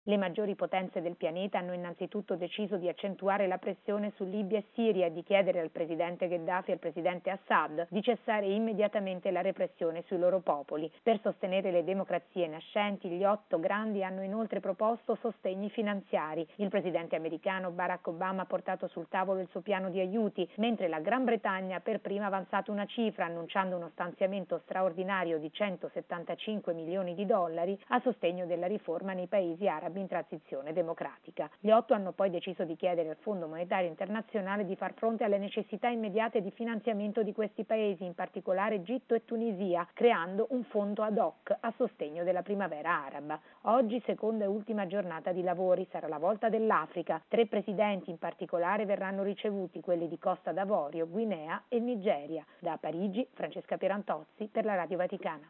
Le maggiori potenze del pianeta hanno innanzitutto deciso di accentuare la pressione su Libia e Siria e di chiedere al presidente Gheddafi e al presidente Assad di cessare immediatamente la repressione sui loro popoli. Per sostenere le democrazie nascenti, gli 8 grandi hanno inoltre proposto sostegni finanziari. Il presidente americano Barack Obama ha portato sul tavolo il suo piano di aiuti, mentre la Gran Bretagna ha per prima avanzato una cifra, annunciando uno stanziamento straordinario di 175 milioni di dollari a sostegno della riforma nei paesi arabi in transizione democratica. Gli 8 hanno poi deciso di chiedere al Fondo Monetario Internazionale di far fronte alle necessità immediate di finanziamento di questi paesi, in particolare Egitto e Tunisia, creando un fondo ad hoc a sostegno della primavera araba. Oggi, seconda e ultima giornata di lavori, sarà la volta dell'Africa. 3 presidenti in particolare verranno ricevuti, quelli di Costa d'Avorio, Guinea e Nigeria. Da Parigi, Francesca Pierantozzi per la Radio Vaticana.